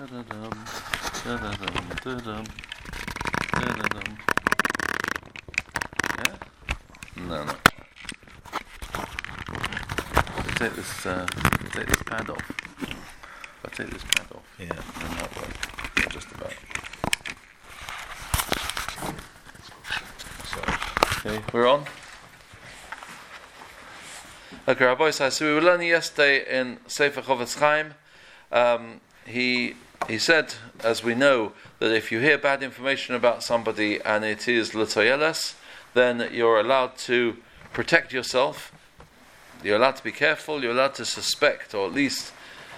Yeah? No. Take this pad off. If I take this pad off, yeah, then that work. Yeah, just about. Okay, we're on. Okay, Rabbi says, so we were learning yesterday in Sefer Chofetz Chaim. He said, as we know, that if you hear bad information about somebody and it is l'toyeles, then you're allowed to protect yourself. You're allowed to be careful. You're allowed to suspect, or at least,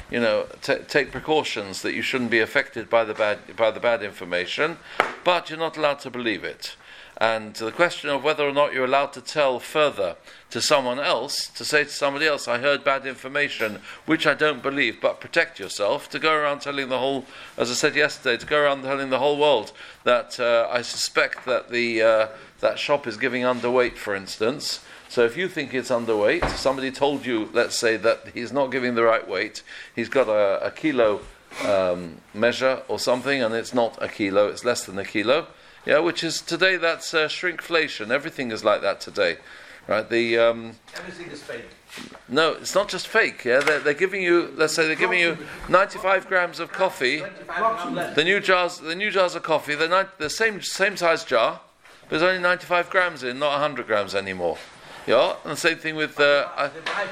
take precautions that you shouldn't be affected by the bad information. But you're not allowed to believe it. And the question of whether or not you're allowed to tell further to someone else, to say to somebody else, I heard bad information, which I don't believe, but protect yourself, to go around telling the whole, as I said yesterday, to go around telling the whole world that I suspect that that shop is giving underweight, for instance. So if you think it's underweight, somebody told you, let's say, that he's not giving the right weight, he's got a kilo measure or something, and it's not a kilo, it's less than a kilo. Yeah, which is today, that's shrinkflation. Everything is like that today, right? Everything is fake. No, it's not just fake. Yeah, they're giving you. Let's say they're giving you 95 grams of coffee. The new jars of coffee. They're the same size jar, but there's only 95 grams in, not 100 grams anymore. Yeah, and the same thing with. I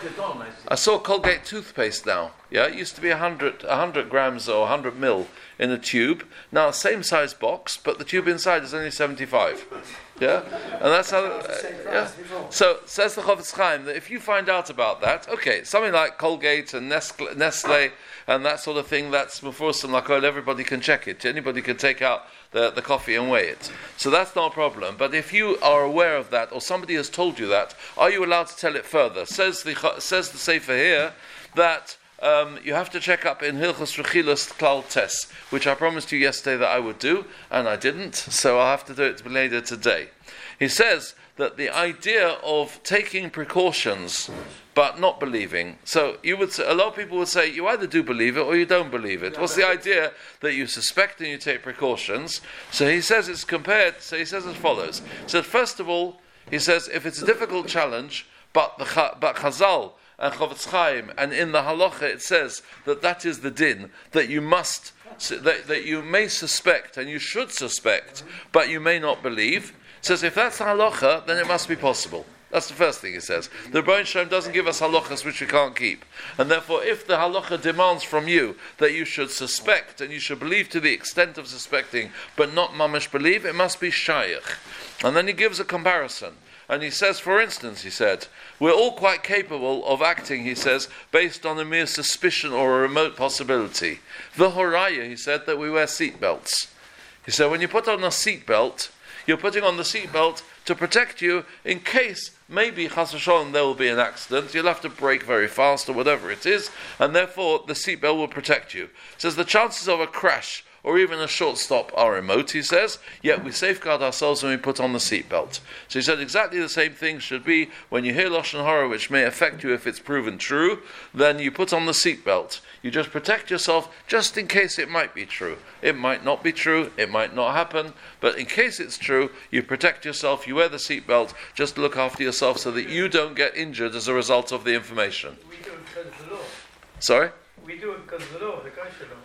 saw Colgate toothpaste now. Yeah, it used to be 100 grams or 100 ml in a tube. Now, same size box, but the tube inside is only 75. Yeah, and that's how. Yeah. So says the Chofetz Chaim that if you find out about that, okay, something like Colgate and Nestle and that sort of thing, that's Mufursim Lakol. Everybody can check it. Anybody can take out the coffee and weigh it. So that's not a problem. But if you are aware of that, or somebody has told you that, are you allowed to tell it further? Says the Sefer here that you have to check up in Hilchos Rechilas Klal Tes, which I promised you yesterday that I would do, and I didn't, so I'll have to do it later today. He says that the idea of taking precautions but not believing. So a lot of people would say you either do believe it or you don't believe it. What's the idea? That you suspect and you take precautions. So he says it's compared. So he says as follows. So first of all, he says if it's a difficult challenge, but Chazal and Chofetz Chaim and in the halacha it says that is the din, that you must, that you may suspect and you should suspect, but you may not believe. Says if that's the halacha, then it must be possible. That's the first thing he says. The Rebbeinu Shalom doesn't give us halachas which we can't keep. And therefore, if the halacha demands from you that you should suspect and you should believe to the extent of suspecting, but not mamash believe, it must be shayach. And then he gives a comparison. And he says, for instance, he said, we're all quite capable of acting, he says, based on a mere suspicion or a remote possibility. The horaya, he said, that we wear seatbelts. He said, when you put on a seatbelt, you're putting on the seatbelt to protect you in case maybe chas v'sholom there will be an accident. You'll have to brake very fast or whatever it is, and therefore the seatbelt will protect you. He says the chances of a crash or even a short stop are remote, he says, yet we safeguard ourselves when we put on the seatbelt. So he said exactly the same thing should be when you hear Lashon Hara, which may affect you if it's proven true, then you put on the seatbelt. You just protect yourself just in case it might be true. It might not be true, it might not happen, but in case it's true, you protect yourself, you wear the seatbelt, just look after yourself so that you don't get injured as a result of the information. We do it because of the law. Sorry? We do it because of the law, the kosher law.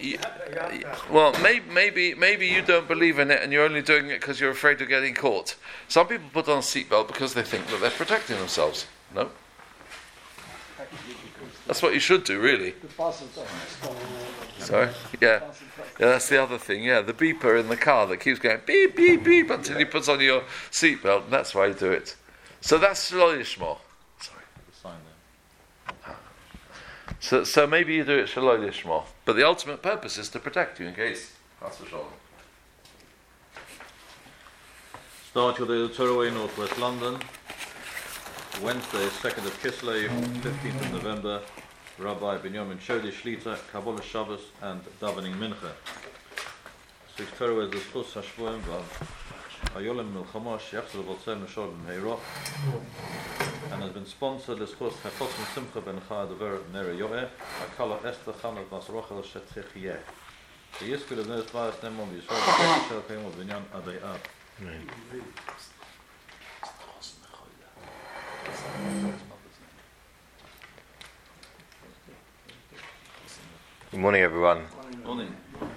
Well, maybe you don't believe in it and you're only doing it because you're afraid of getting caught. Some people put on a seatbelt because they think that they're protecting themselves. No? That's what you should do, really. Sorry? Yeah, that's the other thing. Yeah, the beeper in the car that keeps going beep, beep, beep until you put on your seatbelt, and that's why you do it. So that's Shelo Yishmor. So maybe you do it Shelo Yishmor, but the ultimate purpose is to protect you in case. That's for sure. Start your day Torah Way, Northwest London. Wednesday, 2nd of Kislev, 15th of November. Rabbi Binyamin Shodi Shlita, Kabbalah Shabbos, and Davening Mincha. Six Torah is the Schus Hashvoim Vav. Hayolim Milchama Shechsel Votzem Mishol Meiro, and has been sponsored as host Hafos Simcha Ben Chad Ver Nere Yoe, Akala Esther Chanav Masrochel Shetzichye. The Yiskud of Nes Bas Nemon Yisrael, Shel Kaim of Binyan Adai Ab. Good morning, everyone. Morning.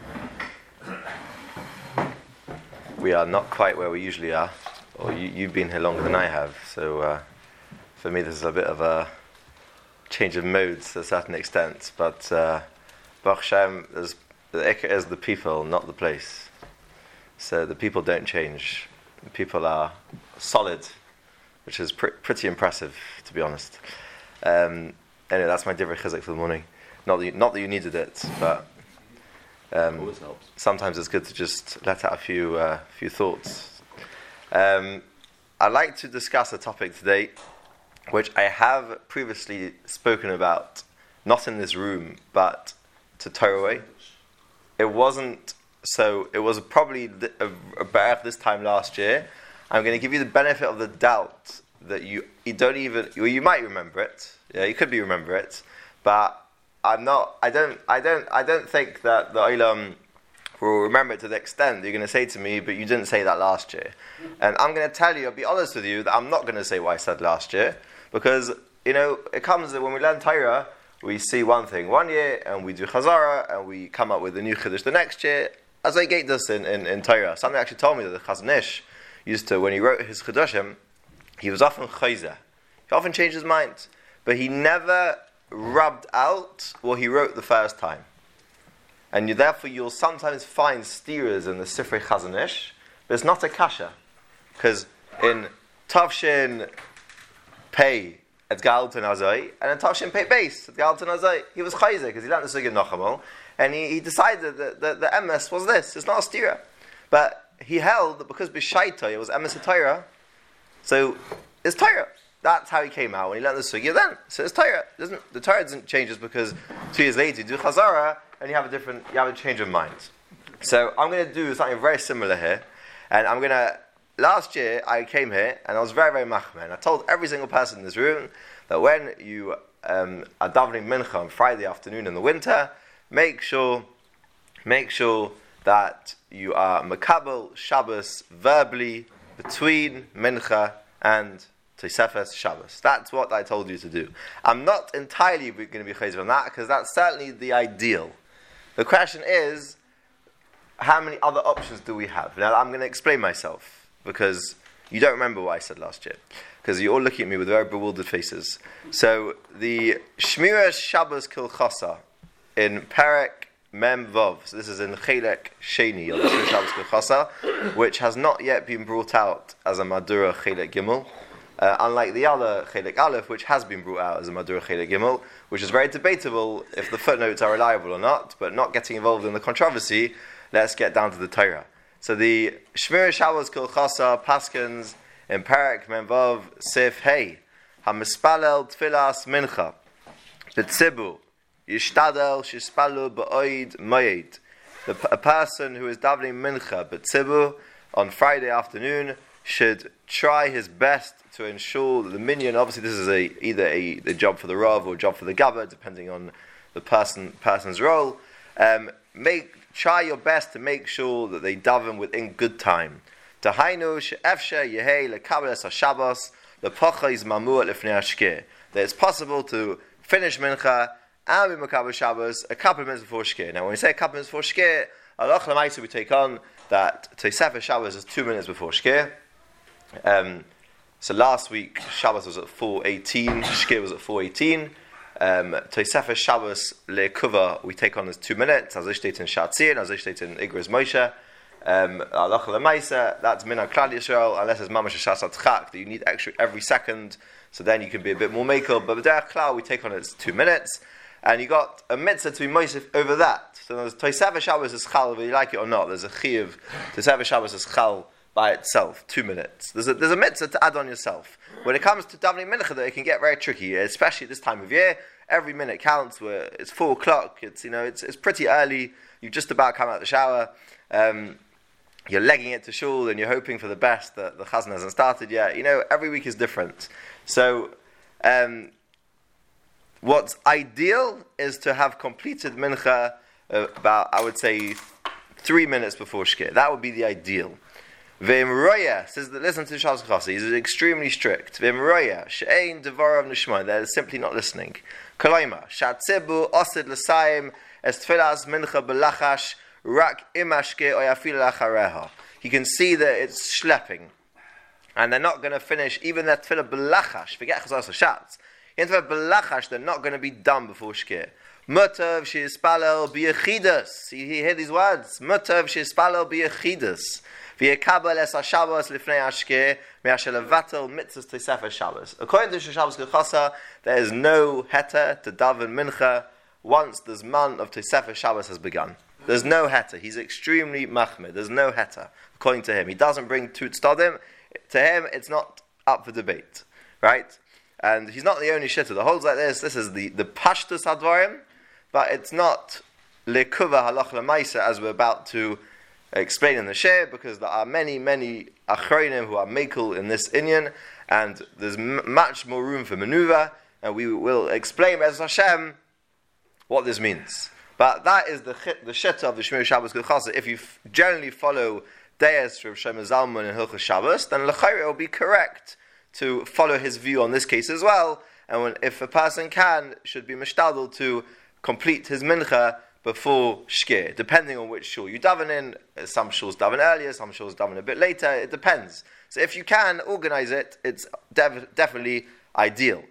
We are not quite where we usually are, or you've been here longer than I have, so for me this is a bit of a change of modes to a certain extent, but Baruch Hashem, the Ikar is the people, not the place. So the people don't change. The people are solid, which is pretty impressive, to be honest. Anyway, that's my Divrei Chizuk for the morning. Not that you needed it, but Always helps. sometimes it's good to just let out a few thoughts. I'd like to discuss a topic today, which I have previously spoken about, not in this room, but to Torah. It wasn't so. It was probably about this time last year. I'm going to give you the benefit of the doubt that you don't even. Well, you might remember it. Yeah, you could remember it, but I'm not. I don't think that the Olam will remember it to the extent that you're going to say to me, but you didn't say that last year. And I'm going to tell you, I'll be honest with you, that I'm not going to say what I said last year, because it comes that when we learn Torah, we see one thing one year, and we do Chazara, and we come up with a new Chiddush the next year. As I get this in Torah, somebody actually told me that the Chazon Ish used to, when he wrote his Chiddushim, he was often chayzer. He often changed his mind, but he never rubbed out what he wrote the first time. And therefore you'll sometimes find steerers in the Sifrei Chazon Ish, but it's not a kasha. Because in Tavshin Pei at Galton Azai, and in Tavshin Pei Beis at Galton Azai, he was chayzer because he learned the Sugya Nachamol, and he decided that the MS was this. It's not a steerer. But he held that because B'shaita it was MS Torah, so it's Torah. That's how he came out when he learned the Sugya then. So it's Torah. The Torah doesn't change just because 2 years later you do Chazara and you have a change of mind. So I'm going to do something very similar here. And last year I came here and I was very, very machmir. I told every single person in this room that when you are davening mincha on Friday afternoon in the winter, make sure that you are makabel Shabbos verbally between mincha and Tosefes Shabbos. That's what I told you to do. I'm not entirely going to be chayzer on that because that's certainly the ideal. The question is, how many other options do we have? Now I'm going to explain myself because you don't remember what I said last year because you're all looking at me with very bewildered faces. So the Shmiras Shabbos Kilchasa in Perek Mem Vov, so this is in Chelek Sheni of the Shmiras Shabbos Kilchasa, which has not yet been brought out as a Madura Chelek Gimel. Unlike the other Chelek Aleph, which has been brought out as a Madura Chelek Gimel, which is very debatable if the footnotes are reliable or not, but not getting involved in the controversy, let's get down to the Torah. So the Shmir Shabbos Kilchasa Paskins in Perek Memvav Sif Hey HaMispalel Tfilas Mincha B'tzibu Yishtadel Shispalu Ba'oid Moed. A person who is davening Mincha B'tzibu on Friday afternoon should try his best to ensure that the minyan, obviously this is either a job for the Rav or a job for the Gabba, depending on the person's role. Try your best to make sure that they daven within good time. Tahainu she'efshe yehei lekabel es haShabbos lepocha is mamur lefnei hashkir. That it's possible to finish mincha and be makabel Shabbos a couple of minutes before shkir. Now when we say a couple of minutes before shkir, alach l'maisa we take on that Tosefes Shabbos is 2 minutes before shkir. So last week Shabbos was at 4:18, shkir was at 4:18. Tosefes Shabbos le'kuva we take on as 2 minutes, as I state in Shatzir, as I state in Igros Moshe. Halacha l'maisa, that's min Klal Yisrael, unless it's mamash shas atchak that you need extra every second, so then you can be a bit more makel. But b'derech klal we take on as 2 minutes, and you got a mitzvah to be mosif over that. So there's Tosefes Shabbos is chal, whether you like it or not. There's a chiyuv. Tosefes Shabbos is chal by itself, 2 minutes. There's a mitzvah to add on yourself. When it comes to davening mincha, though, it can get very tricky, especially at this time of year. Every minute counts. Where it's 4 o'clock. It's pretty early. You've just about come out of the shower. you're legging it to shul and you're hoping for the best that the chazan hasn't started yet. Every week is different. So, what's ideal is to have completed mincha about, I would say, 3 minutes before shkir. That would be the ideal. V'im roya says that, listen to Shabbos Chassi, he's extremely strict. V'im roya she'ein devarav nishma, they're simply not listening. Kolaima shatzibu osid l'sayim es tfilas mincha belachash rak imashke oyafil lachareha. You can see that it's schlepping, and they're not going to finish even their tefillah belachash. Forget chazos hashatz. In tefillah belachash, they're not going to be done before shkir. Mutav she'ispalel b'yechidus. You hear these words? Mutav she'ispalel b'yechidus. V'yekabel es ha-Shabbos lifnei ha-shkir me'asher levatel mitzvahs tesefer Shabbos. According to Shabbos Kechasa, there is no heter to daven mincha once the zman of tesefer Shabbos has begun. There's no heter. He's extremely machmir. There's no heter, according to him. He doesn't bring tut stodim. To him, it's not up for debate. Right? And he's not the only shitter. The holds like this. This is the pashtus hadvarim, but it's not lekuva halach lemaisa as we're about to explain in the share, because there are many achronim who are mekel in this inyan, and there's much more room for maneuver, and we will explain as Hashem what this means. But that is the shitta of the Shmir Shabbos Kechasa. If you generally follow Deis from Shlomo Zalman and Hilchos Shabbos, then l'chayre it will be correct to follow his view on this case as well. And if a person should be mishtadel to complete his mincha before shkir, depending on which shul you daven in. Some shuls daven earlier, some shuls daven a bit later. It depends. So if you can organize it, it's definitely ideal.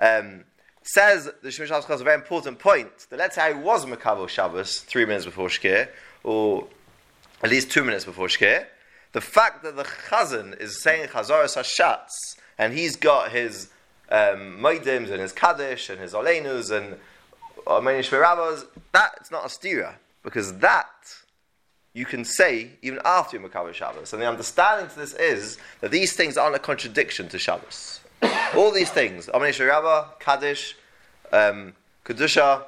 Says the Shmir Shabbos has a very important point, that let's say I was Makabel Shabbos 3 minutes before Shkir, or at least 2 minutes before Shkir, the fact that the Chazan is saying Chazaras HaShatz, and he's got his Moedims and his Kaddish and his Oleinus and Armenian Shmirabos, that's not a stira, because that you can say even after your Makabel Shabbos. And the understanding to this is that these things aren't a contradiction to Shabbos. All these things, Amen Shirabah, Kaddish, Kedusha,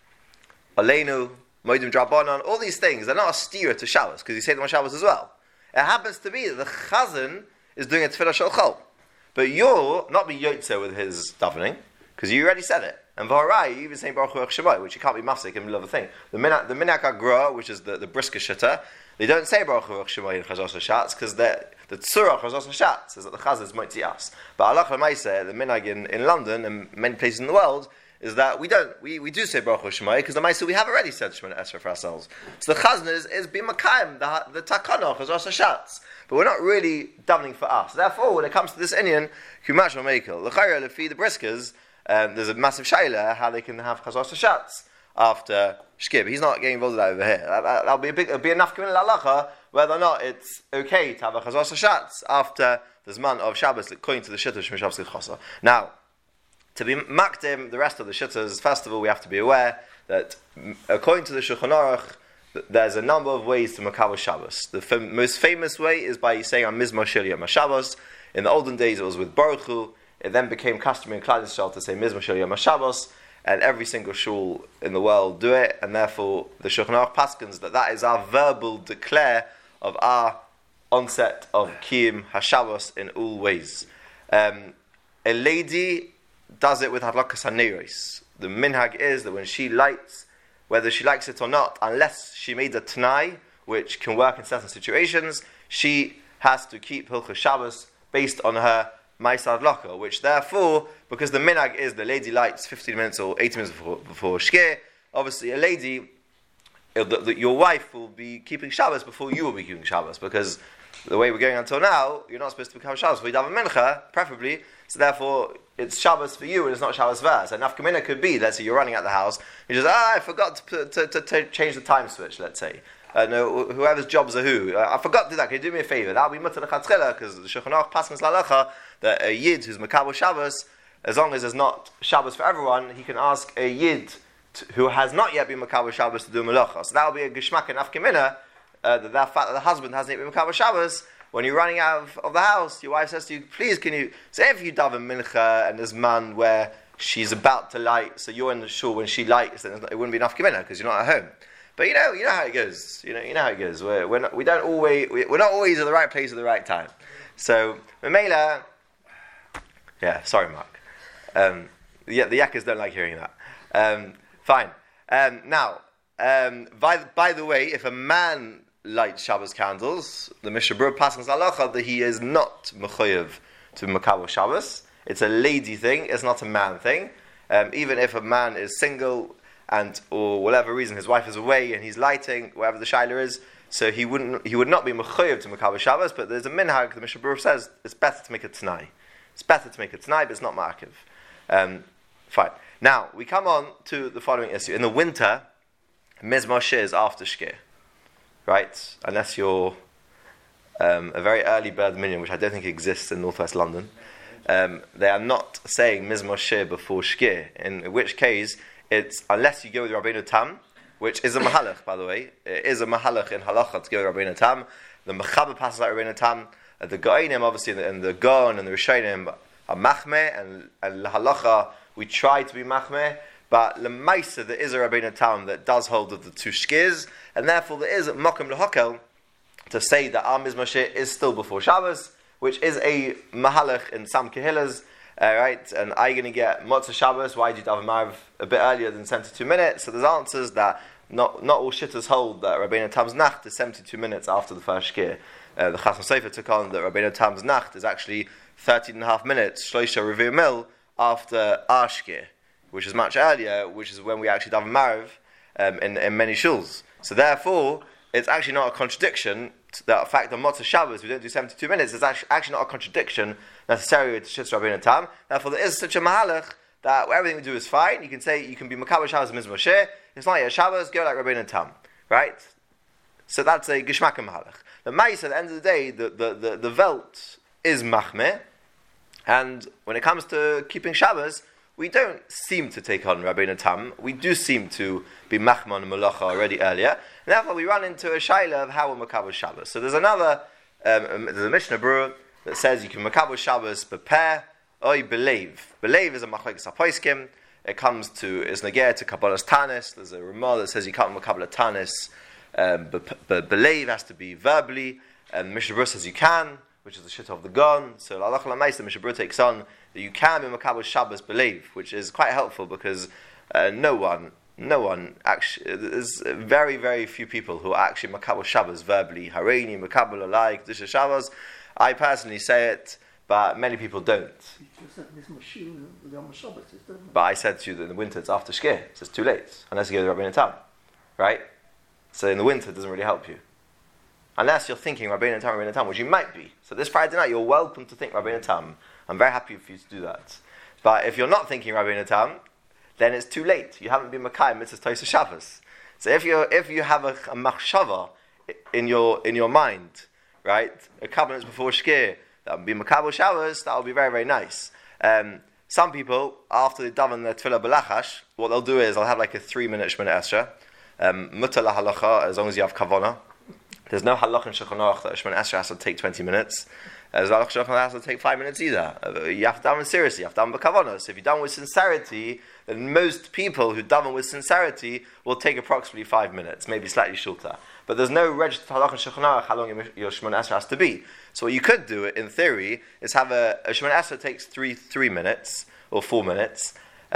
Aleinu, Moedim Drabanan, all these things, they're not a stira to Shabbos, because you say them on Shabbos as well. It happens to be that the Chazan is doing a Tefillah Shel Chol. But you're not being Yotze with his davening, because you already said it. And V'harai, you even saying Baruch Hu Shemai, which you can't be mafsik in the middle of a thing. The Minak HaGra, which is the brisker shitta, they don't say Baruch Hu Shemai in Chazos HaShatz, because the Tzura Chazos HaShatz is that the Chaz is Motzias. But Allah L'maiseh, the Minag in London and many places in the world, is that we do say Baruch Hu Shemai, because the Maiseh we have already said Shemai Esra for ourselves. So the Chazan is B'makayim, the Takana Chazos HaShatz. But we're not really davening for us. Therefore, when it comes to this Inyan, Kumash or Mekel, L'chayra Lefi the briskers, there's a massive shayla how they can have Chazos HaShatz after Shkir. He's not getting involved with that over here. That'll be enough coming lalacha whether or not it's okay to have a Chazos HaShatz after the Zman of Shabbos, according to the Shittah of Shmir Shabbos Kechasa. Now, to be makdim the rest of the Shittahs, first of all, we have to be aware that according to the Shulchan Aruch, there's a number of ways to Makabel Shabbos. The most famous way is by saying Mizmor Shel Yom HaShabbos. In the olden days, it was with Baruch Hu. It then became customary in Klal Yisrael to say Mizmor Shel Yom HaShabbos, and every single shul in the world do it, and therefore the Shulchan Aruch paskins that is our verbal declare of our onset of Kiyum HaShabbos in all ways. A lady does it with Hadlakas HaNeiros. The minhag is that when she lights, whether she likes it or not, unless she made a T'nai, which can work in certain situations, she has to keep Hilchos Shabbos based on her Ma'aseh Hadlaka, which therefore, because the minhag is the lady lights 15 minutes or 18 minutes before Shkir, obviously a lady, your wife will be keeping Shabbos before you will be keeping Shabbos, because the way we're going until now, you're not supposed to become Shabbos. We daven mincha, preferably, so therefore it's Shabbos for you and it's not Shabbos for her. So nafka mincha could be, let's say you're running out the house, you just, I forgot to change the time switch, let's say. No, whoever's jobs are who. I forgot to do that. Can you do me a favor? That'll be mutter l'chatchila, because the Shulchan Aruch passes lalacha that a yid who's makabel Shabbos, as long as there's not Shabbos for everyone, he can ask a yid who has not yet been makabel Shabbos to do malacha. So that'll be a geshmak and afkemina, that fact that the husband hasn't yet been makabel Shabbos. When you're running out of the house, your wife says to you, please can you, so if you daven mincha and there's man where she's about to light, so you're in the shul when she lights, then it wouldn't be enough kemina because you're not at home. But you know how it goes. You know how it goes. We're not always at the right place at the right time. So Mamela, yeah. Sorry, Mark. The yakkers don't like hearing that. Fine. Now, by the way, if a man lights Shabbos candles, the Mishnah Berurah passes halacha that he is not mechoyev to makabel Shabbos. It's a lady thing. It's not a man thing. Even if a man is single and, or whatever reason, his wife is away and he's lighting, whatever the shaila is, so he would not be mechoyev to makabel Shabbos. But there's a minhag. The Mishnah Berurah says it's better to make a t'nai. It's better to make a t'nai, but it's not ma'akiv. Fine. Now we come on to the following issue. In the winter, mizmor shir is after shkir, right? Unless you're a very early bird minion, which I don't think exists in northwest London. They are not saying mizmor shir before shkir, in which case it's unless you go with Rabbeinu Tam, which is a mahalach, by the way. It is a mahalach in halacha to go with Rabbeinu Tam. The mechaber passes like Rabbeinu Tam. The Goinim, obviously, and the Gon and the Rishonim are machmeh, and halacha we try to be machmeh, but lemaisa there is a Rabbeinu Tam that does hold of the two shkirs, and therefore there is a mokum lehokel to say that our mizmor shir is still before Shabbos, which is a mahalach in some kehillas, right? And are you going to get Motzah Shabbos? Why do you daven Marav a bit earlier than 72 minutes? So there's answers that not all shittas hold that Rabbeinu Tam's nacht is 72 minutes after the first shkir. The Chasam Sofer took on that Rabbeinu Tam's nacht is actually 13.5 minutes, Shloisha Revi'u Mil, after our shkir, which is much earlier, which is when we actually daven Marav in many shuls. So therefore, it's actually not a contradiction that the fact that Motzah Shabbos we don't do 72 minutes is actually not a contradiction necessarily to Shittas Rabbeinu Tam. Therefore, there is such a mahalach that everything we do is fine. You can say you can be makabel Shabbos and mizmor shir. It's not yet Shabbos. Go like Rabbeinu Tam, right? So that's a geshmak mahalach. The ma'is at the end of the day, the velt is machmeh, and when it comes to keeping Shabbos, we don't seem to take on Rabbeinu Tam. We do seem to be machmon and malacha already earlier. And therefore, we run into a shaila of how we makabel Shabbos. So there's another, there's a Mishnah Berurah that says you can makabel Shabbos prepare oy believe. Believe is a machlokes hapoiskim. It comes to is negeh to kabbalas tanis. There's a Ramah that says you can't makabel tanis, but believe has to be verbally. And Mishnah Berurah says you can, which is the shit of the gun. So Lalach Lamais, the Mishnah Berurah takes on that you can be makabel Shabbos believe, which is quite helpful because no one actually, there's very, very few people who are actually makabel Shabbos verbally. Hareini, makabel alai, kedusha Shabbos. I personally say it, but many people don't. But I said to you that in the winter it's after shkir, so it's too late, unless you go to Rabbeinu Tam, right? So in the winter it doesn't really help you. Unless you're thinking Rabbeinu Tam, which you might be. So this Friday night you're welcome to think Rabbeinu Tam. I'm very happy for you to do that. But if you're not thinking Rabbeinu Tam, then it's too late. You haven't been Makayim Mitzvah Tosah Shabbos. So if you have a machshava in your mind, right, a couple minutes before shkir, that would be makabel Shabbos, that would be very, very nice. Some people, after they daven their tefillah belachash, what they'll do is they'll have like a 3-minute Shemona Esrei, mutar lahalacha, as long as you have kavanah. There's no halach in Shulchan Aruch that a Shemona Esrei has to take 20 minutes. There's halach Shulchan Aruch has to take 5 minutes either. You have to daven seriously, you have to daven b'kavanah. So if you daven with sincerity, then most people who daven with sincerity will take approximately 5 minutes, maybe slightly shorter. But there's no registered halach in Shulchan Aruch how long your Shemona Esrei has to be. So what you could do, in theory, is have a Shemona Esrei takes 3 minutes or 4 minutes.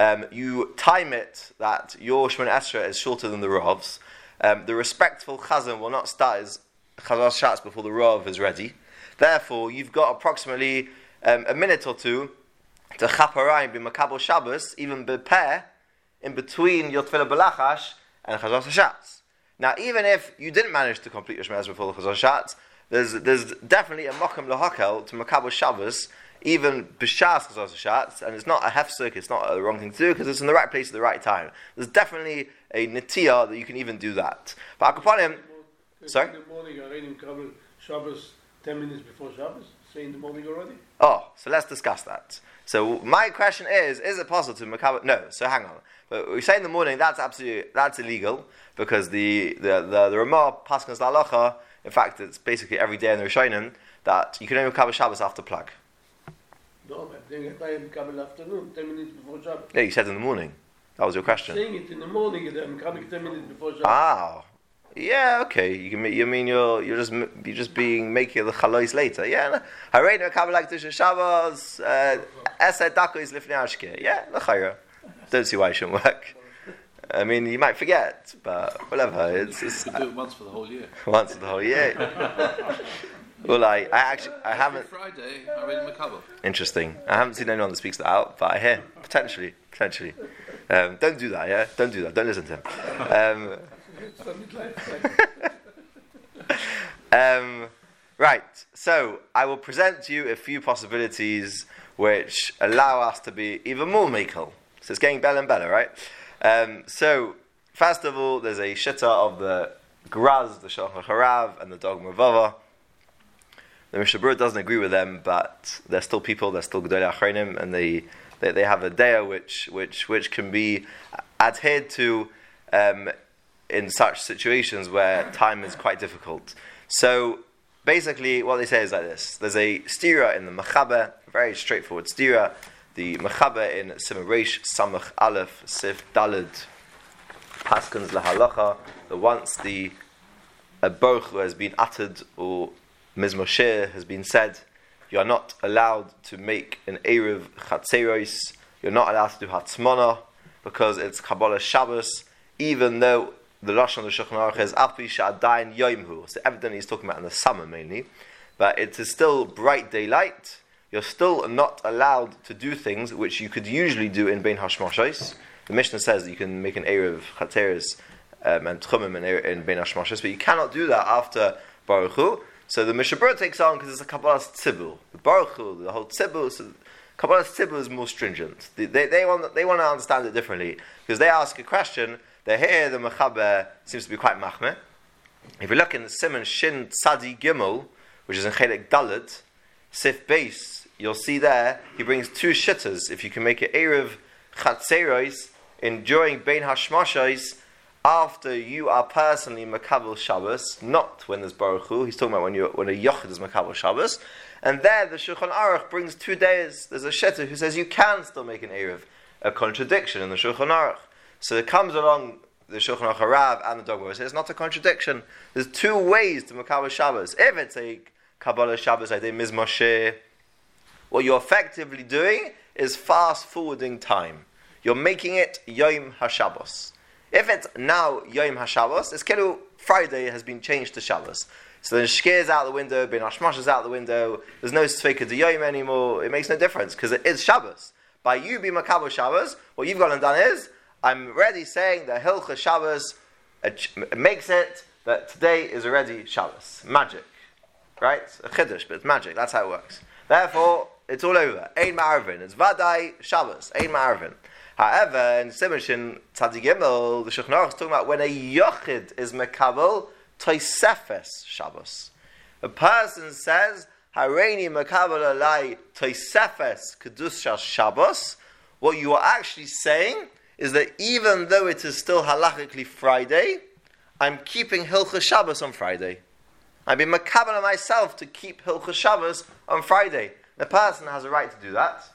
You time it that your Shemona Esrei is shorter than the Rav's. The respectful chazan will not start his chazal shatz before the Rav is ready. Therefore, you've got approximately a minute or two to chaparayim b'makabel Shabbos, even prepare in between your tefillah belachash and chazal shatz. Now, even if you didn't manage to complete your Shemona Esrei before the chazal shatz, there's definitely a mokum lehakel to makabel Shabbos, even b'shas chazal shatz, and it's not a hefsek, it's not a wrong thing to do because it's in the right place at the right time. There's definitely a netiyah that you can even do that. But Akapanim, sorry? In the morning, I read in Kabbalah Shabbos 10 minutes before Shabbos. Say in the morning already. Oh, so let's discuss that. So my question is it possible to makabel? No. So hang on. But we say in the morning that's illegal because the Ramah Paskas Lalacha. In fact, it's basically every day in the Rishonim that you can only makabel Shabbos after plug. No, but then I makabel afternoon 10 minutes before Shabbos. Yeah, you said in the morning. That was your question. Saying it in the morning, then coming 10 minutes before Shabbos. Ah, yeah, okay. You mean you're just making the chalois later? Yeah. Hareinu mekabel like Tisha Shabbos. Esed dakos lifnei ashke. Yeah, l'chayra. Don't see why it shouldn't work. I mean, you might forget, but whatever. It's You could do it once for the whole year. once in the whole year. Well, I haven't. Friday, I read Makabel. Interesting. I haven't seen anyone that speaks that out, but I hear potentially. Don't do that. Yeah, don't do that. Don't listen to him. Right. So I will present to you a few possibilities which allow us to be even more mekel. So it's getting better and better, right? So first of all, there's a shitta of the Graz, the Shulchan Harav, and the Dogma Vava. The Mishnah Berurah doesn't agree with them, but they're still people, they're still Gedolei Achronim, and they have a daya which can be adhered to in such situations where time is quite difficult. So basically what they say is like this. There's a stira in the Mechaber, a very straightforward stira. The Mechaber in Simon Reish Samach Aleph Sif Daled Paskins Lahalacha, that once a Baruch Hu has been uttered or Mizmor Shir has been said, you are not allowed to make an Erev Chatzeros, you're not allowed to do Hatzmona, because it's Kabbalah Shabbos, even though the Lashon of the Shulchan Aruch is Api Sha'adayin Yomhu. So evidently he's talking about in the summer mainly, but it is still bright daylight. You're still not allowed to do things which you could usually do in Bein Hashmashos. The Mishnah says that you can make an Erev Chatzeros and Tchumim in Bein Hashmashos, but you cannot do that after Baruch Hu. So the Mishnah Berurah takes on because it's a Kabbalah's Tzibur. The Baruch Hu, the whole Tzibur, so Kabbalah's Tzibur is more stringent. They want to understand it differently because they ask a question. They hear the Mechaber seems to be quite machmeh. If you look in the Siman Shin Tzadi Gimel, which is in Chelek Dalet, Sif Beis, you'll see there he brings two shittas. If you can make an Erev Chatzeros during Bein Hashmashos, after you are personally Makabel Shabbos, not when there's Baruch Hu. He's talking about when a Yochid is Makabel Shabbos. And there the Shulchan Aruch brings 2 days. There's a Shetter who says you can still make an Erev, a contradiction in the Shulchan Aruch. So it comes along the Shulchan Aruch Harav and the Dogma. It says it's not a contradiction. There's 2 ways to Makabel Shabbos. If it's a Kabbalah Shabbos, like Mizmor Shir, what you're effectively doing is fast forwarding time. You're making it Yom HaShabbos. If it's now Yom HaShabbos, it's Kelu Friday has been changed to Shabbos. So then Shkir is out the window, Bein Hashmash is out the window, there's no Sfeika de Yom anymore, it makes no difference, because it is Shabbos. By you being Makabel Shabbos, what you've gone and done is, I'm already saying that Hilchah Shabbos makes it that today is already Shabbos. Magic. Right? A Chiddush, but it's magic, that's how it works. Therefore, it's all over. Ein Ma'arvin, it's Vadai Shabbos, Ein Ma'arvin. However, in Simon Tzadi Gimel, the Shulchan Aruch is talking about when a Yochid is Mekabel Toisefes Shabbos. A person says, Hareini Mekabel Alai Toisefes Kedusha Shabbos. What you are actually saying is that even though it is still halachically Friday, I'm keeping Hilchah Shabbos on Friday. I've been Mekabel myself to keep Hilchah Shabbos on Friday. The person has a right to do that.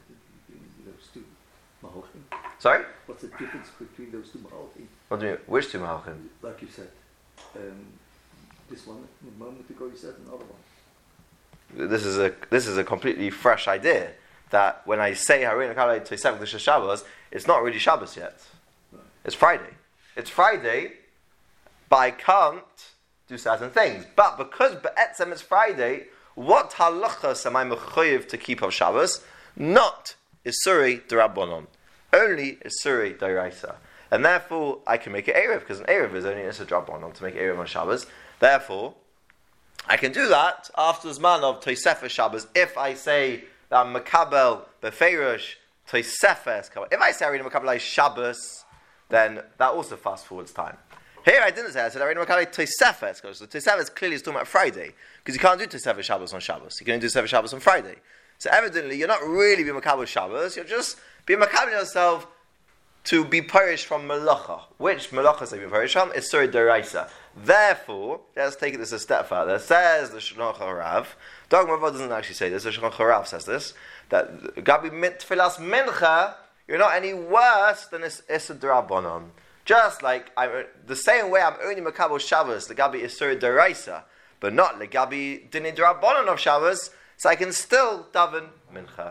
Sorry? What's the difference between those 2 Mahalchim? What do you mean? Which 2 Mahalchim? Like you said, this one, a moment ago you said another one. This is a completely fresh idea that when I say Hareinu Kalei Toisefes Kedusha Shabbos, it's not really Shabbos yet. Right. It's Friday. It's Friday, but I can't do certain things. But because Be'etzem it's Friday, what halachas am I mechuyev to keep of Shabbos? Not Isuri D'Rabbanon. Only Isuri D'Oraisa. And therefore, I can make an Erev, because an Erev is only an Isur D'Rabbanon to make an Erev on Shabbos. Therefore, I can do that after Zman of Toisefes Shabbos, if I say that I'm Makabel Befeirush Toisefes. If I say Hareinu Makabel Shabbos, then that also fast forwards time. Here I didn't say, I said Hareinu Makabel Toisefes. So Toisefes clearly is talking about Friday, because you can't do Toisefes Shabbos on Shabbos. You can only do Toisefes Shabbos on Friday. So evidently, you're not really being Makabel Shabbos, you're just being Makabel yourself to be perished from Melacha. Which Melachas are being perished from? It's Suri D'Oraisa. Therefore, let's take this a step further. Says the Shulchan Harav, Dogma Vava doesn't actually say this, the Shulchan Harav says this, that Gabi Tfilas Mincha, you're not any worse than Issa D'Rabbanan. Just like, the same way I'm only Makabel Shabbos, Legabi Isur D'Oraisa, but not Legabi Dini D'Rabbanan of Shabbos, so I can still daven Mincha.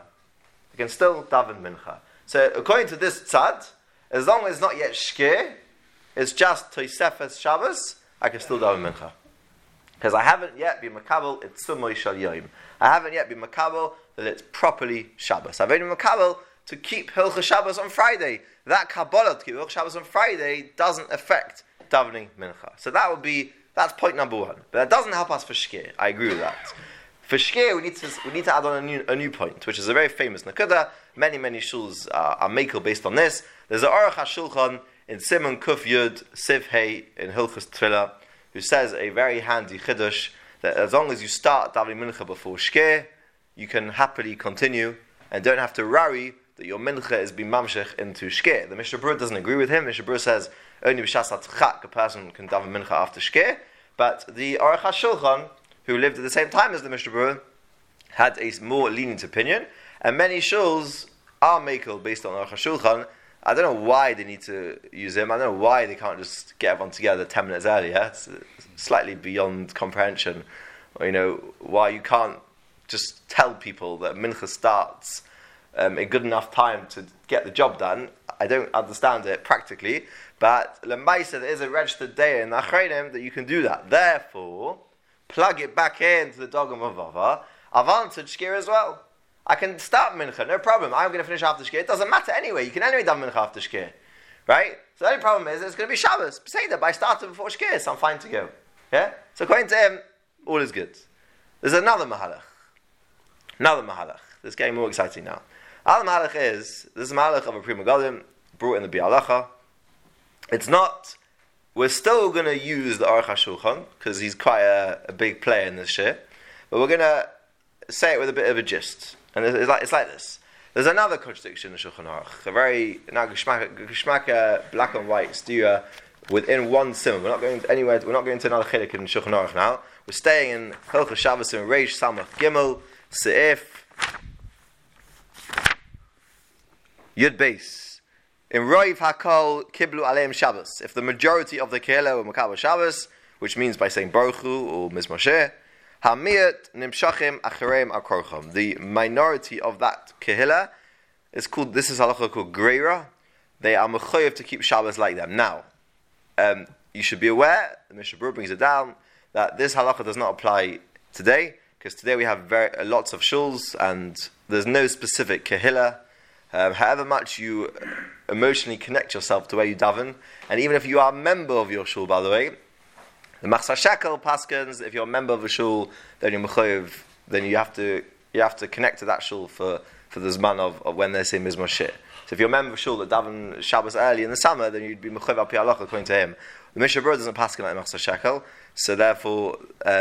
So according to this tzad, as long as it's not yet Shkir, it's just Tosefes Shabbos, I can still daven Mincha. Because I haven't yet been Makabel Itzumoy Shal Yoim. I haven't yet been Makabel that it's properly Shabbos. I've only been Makabel to keep Hilchah Shabbos on Friday. That Kabbalah to keep Hilchah Shabbos on Friday doesn't affect davening Mincha. So that's point number one. But that doesn't help us for Shkir. I agree with that. For Shkir, we need to add on a new point, which is a very famous Nakuda. Many shuls are makel based on this. There's an Aruch HaShulchan in Simon Kuf Yud Siv Hey in Hilchas Tefillah, who says a very handy chiddush that as long as you start davening Mincha before Shkir, you can happily continue and don't have to worry that your Mincha is being mamshech into Shkir. The Mishnah Berurah doesn't agree with him. Mishnah Berurah says only b'shas hatzchak a person can daven Mincha after Shkir, but the Aruch HaShulchan, who lived at the same time as the Mishnah Berurah, had a more lenient opinion, and many shuls are makel based on Aruch HaShulchan. I don't know why they need to use him. I don't know why they can't just get everyone together 10 minutes earlier. It's slightly beyond comprehension. Or, why you can't just tell people that Mincha starts a good enough time to get the job done. I don't understand it practically, but Lemaisa, there is a registered day in Achreinim that you can do that. Therefore, plug it back into the Dogam of Vava. I've answered Shkir as well. I can start Mincha, no problem. I'm going to finish after Shkir. It doesn't matter anyway. You can anyway do Mincha after Shkir. Right? So the only problem is it's going to be Shabbos. Say that, but I started before Shkir, so I'm fine to go. Yeah? So according to him, all is good. There's another Mahalach. This is getting more exciting now. Other Mahalach is, this is Mahalach of a Pri Megadim, brought in the Bialacha. It's not, we're still going to use the Aruch HaShulchan, because he's quite a big player in this shit, but we're going to say it with a bit of a gist. And it's like this. There's another contradiction in Shulchan Aruch, a very geschmack black and white stira within one simon. We're not going anywhere. We're not going to another chilek in Shulchan Aruch now. We're staying in Hilchos Shabbos and Reish Samach Gimel Seif Yud Beis. In Roiv Hakol Kiblu Aleim Shabbos. If the majority of the Kehillah were Makabel Shabbos, which means by saying Baruch Hu or Mizmor Hamiyat Nimshachim Achareim Akorcham. The minority of that Kehillah is called, this is halacha called Greira. They are mechoyev to keep Shabbos like them. Now, you should be aware, the Mishnah Berurah brings it down, that this halacha does not apply today, because today we have lots of shuls, and there's no specific Kehillah. However much you emotionally connect yourself to where you daven, and even if you are a member of your shul, by the way, the Machzor Shekel paskins, if you're a member of a shul, then you're mechoyev, then you have to connect to that shul for the zman of when they say Mizmor Shir. So if you're a member of shul that daven Shabbos early in the summer, then you'd be mechoyev al pi halacha according to him. The Mishnah Berurah doesn't paskin like Machzor Shekel, so therefore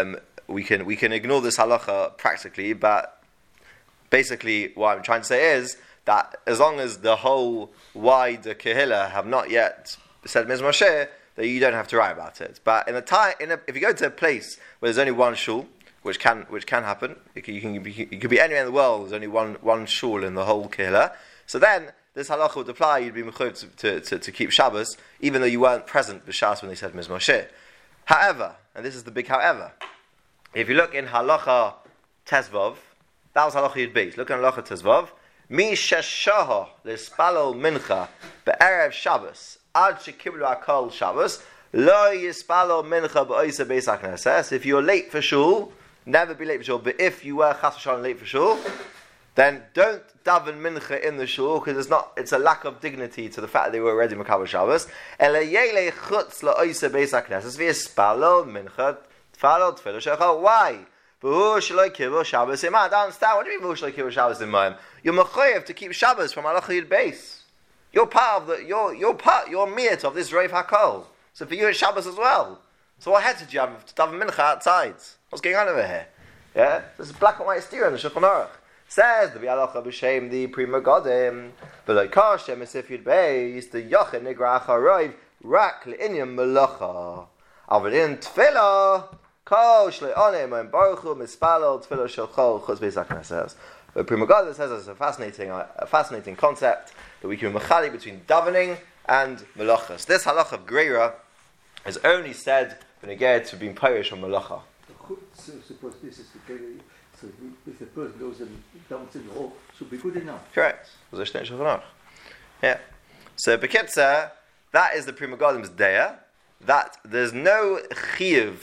we can ignore this halacha practically. But basically, what I'm trying to say is that as long as the whole wider Kehillah have not yet said Mizmor Shir, that you don't have to worry about it. But if you go to a place where there's only one shul, which can happen, you could be anywhere in the world. There's only one shul in the whole Kehillah. So then this halacha would apply. You'd be mechuyev to keep Shabbos, even though you weren't present b'shas when they said Mizmor Shir. However, and this is the big however, if you look in halacha Tezvav, that was halacha Yud Beis. Look in halacha Tezvav. Mi sheshaha l'spalol mincha be'erev Shabbos ad shekiblu akol Shabbos lo yispalol mincha be'oisa beis hakneses. If you're late for shul, never be late for shul. But if you were chas v'shalom late for shul, then don't daven mincha in the shul, because it's a lack of dignity to the fact that they were already makabel Shabbos. Ela yele chutz la'oisa beis hakneses v'yispalol mincha tfalol tefillah shechal. Why? V'hu shloi kibul Shabbos imam. I don't understand. What do you mean v'hu shloi kibul Shabbos imam? You're mechoyev to keep Shabbos from halacha Yud Beis. You're part of you're miyat of this Reiv Hakol. So for you it's Shabbos as well. So what head did you have to daven mincha outside? What's going on over here? Yeah? This is black and white steer in the Shulchan Aruch. Says the Bialacha b'shem the Pri Megadim v'lo kashem esif Yud Beis the yochin nigra acharoiv rak le'inyam melacha avadin tefillah kol shlei onem and baruch hu mispalol tefillah shalchol chutz beis hakneses But Pri Megadim says it's a fascinating concept that we can mechali between davening and melachas. This halach of Greira is only said when it gets to being parish on melacha. Suppose this is the case. So if the person goes and dumps in the hole, should be good enough. Correct. Yeah. So Bekitzer, that is the Pri Megadim's deya, that there's no chiyuv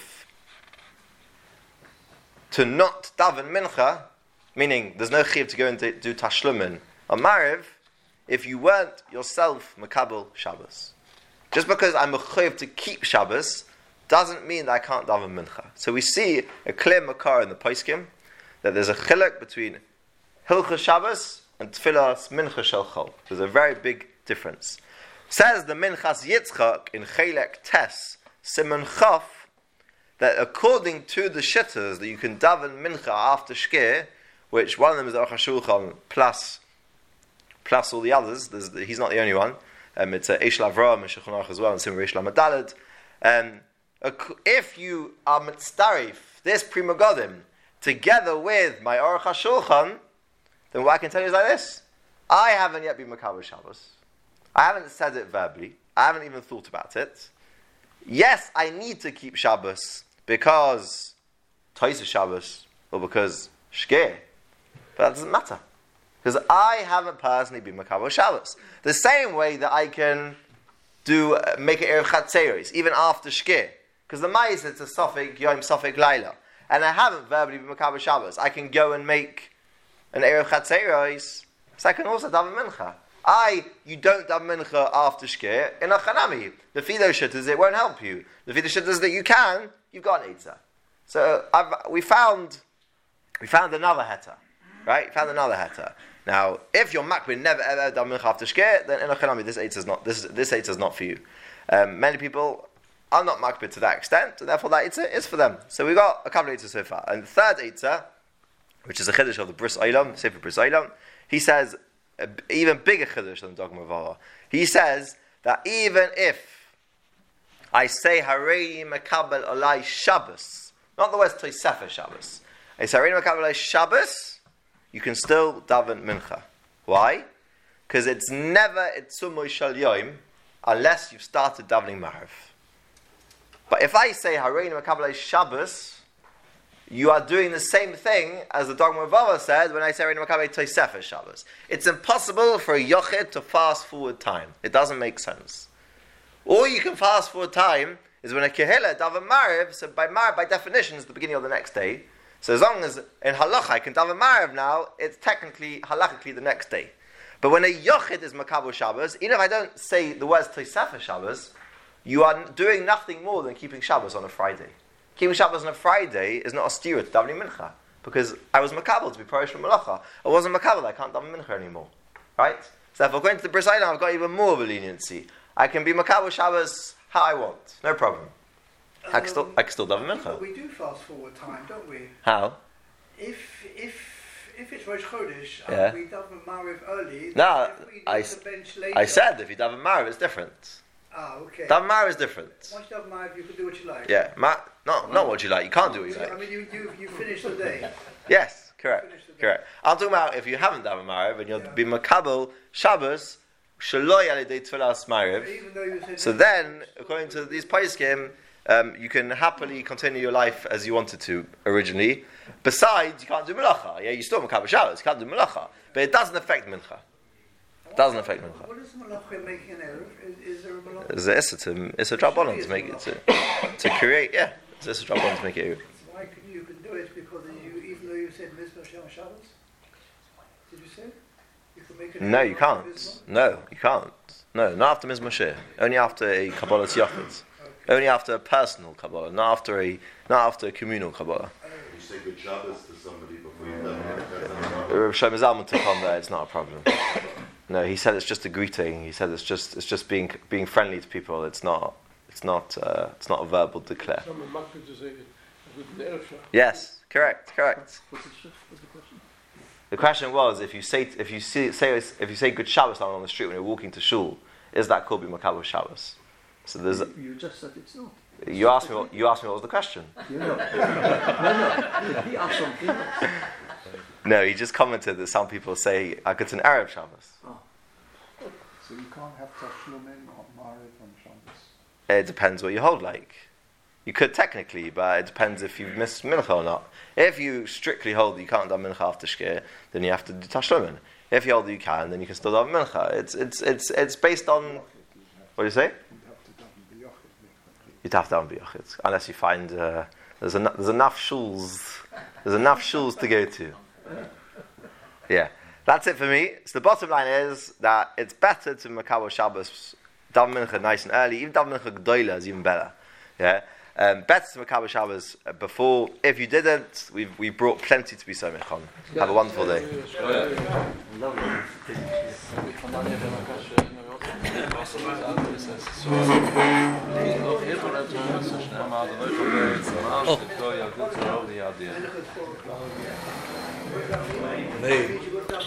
to not daven mincha, meaning there's no chiyuv to go and do tashlumin on Mariv, if you weren't yourself makabel Shabbos. Just because I'm a chiyuv to keep Shabbos doesn't mean that I can't daven mincha. So we see a clear makar in the Poskim that there's a chiluk between Hilchas Shabbos and Tfilas Mincha Shel Chol. There's a very big difference. Says the Minchas Yitzchak in Chelek Tes Simon Chaf that according to the shittas that you can daven Mincha after Shkir, which one of them is the Aruch HaShulchan plus all the others. He's not the only one. It's Eish Lavram and Shulchan Aruch as well, and Simon Reish Lamed Daled. If you are mitzarif this Pri Megadim together with my Aruch HaShulchan, then what I can tell you is like this. I haven't yet been Makabel Shabbos. I haven't said it verbally. I haven't even thought about it. Yes, I need to keep Shabbos because Tosefos Shabbos or because Shkir. But that doesn't matter. Because I haven't personally been Makabel Shabbos. The same way that I can make an Erev Chatzeros, even after Shkir. Because the Ma'is, it's a Sofik Yom Sofik Laila. And I haven't verbally been Makabel Shabbos. I can go and make an Erev Chatzeros, so I can also daven mincha. You don't daven mincha after Shkir in a Chanami. The Fido Shittas, it won't help you. The Fido Shittas that you can, you've got an Eitzah. So we found another heta, right? Found another heta. Now, if your makbid never ever daven mincha after Shkir, then in a Chanami this Eitzah is not for you. Many people are not makbid to that extent, and therefore that Eitzah is for them. So we got a couple of Eitzahs so far. And the third Eitzah, which is a chiddush of the Bris Olam, Sefer Bris Olam, he says, even bigger chiddush than Dogma Vava. He says that even if I say Harei Makabel Olai Shabbos, not the words Tosefos Shabbos, I say Harei Makabel Olai Shabbos, you can still daven mincha. Why? Because it's never Itzumoy Shal Yom unless you've started davening Mariv. But if I say Harei Makabel Olai Shabbos, you are doing the same thing as the Dogma Vava said when I say Reinu Makabel Tosefos Shabbos. It's impossible for a Yochid to fast forward time. It doesn't make sense. All you can fast forward time is when a Kehillah daven Mariv, so by Mariv by definition is the beginning of the next day. So as long as in Halacha I can daven Mariv now, it's technically, halachically the next day. But when a Yochid is Makabel Shabbos, even if I don't say the words Tosefos Shabbos, you are doing nothing more than keeping Shabbos on a Friday. Keeping Shabbos on a Friday is not a steer to davening mincha, because I was makabel to be parish from malacha. I wasn't makabel, I can't daven mincha anymore, right? So if I'm going to the Bris Olam, I've got even more of a leniency. I can be makabel Shabbos how I want, no problem. I can still daven mincha. But we do fast forward time, don't we? How? If it's Rosh Chodesh, Yeah. we daven Mariv early. No, if we do the bench later, I said if you daven Mariv, it's different. Okay. Daven Mariv is different. Once you daven Mariv, you can do what you like. Yeah, not what you like. You can't do what you like. I mean, you finish the day. Yes, correct. I'm talking about if you haven't daven Mariv and you'll be makabel Shabbos, shaloi alidei tfilas Mariv. Even though you said So then, according to these poskim, you can happily continue your life as you wanted to originally. Besides, you can't do melacha. Yeah, you still makabel Shabbos. You can't do melacha, but it doesn't affect mincha. It doesn't affect mincha. What is the malach making an error? Is there a malach? It's a drabanan to make it to create. Yeah, it's a drabanan to make it. Why can you do it? Because even though you said Mizmor Shem Shabbos, did you say you can make it? No, you can't. No, you can't. No, not after Mizmor Shir. Only after a Kabbalas Yochid. Only after a personal Kabbalah, not after a communal Kabbalah. You say good Shabbos to somebody before you daven. Rav Shlomo Zalman took on there. It's not a problem. No, he said it's just a greeting. He said it's just being friendly to people. It's not a verbal declare. Someone makbid to say good Erev Shabbos. Yes, correct. What's the question? The question was if you say good Shabbos on the street when you're walking to shul, is that called makabel Shabbos? So there's. You just said it's not. You asked me what was the question. No. He asked something else. No, he just commented that some people say it's an Arab Shabbos. So you can't have Tashlumin or Mariv on Shabbos? It depends what you hold like. You could technically, but it depends if you've missed Mincha or not. If you strictly hold that you can't do Mincha after Shkir, then you have to do Tashlumin. If you hold that you can, then you can still do Mincha. It's based on... What do you say? You'd have to have B'yochid, unless you find there's enough shuls. There's enough shuls to go to. Yeah, that's it for me. So the bottom line is that it's better to Makabel Shabbos daven Mincha nice and early. Even daven Mincha G'doila is even better. Yeah, better to Makabel Shabbos before. If you didn't, we brought plenty to be Somech on. Have a wonderful day. Nee.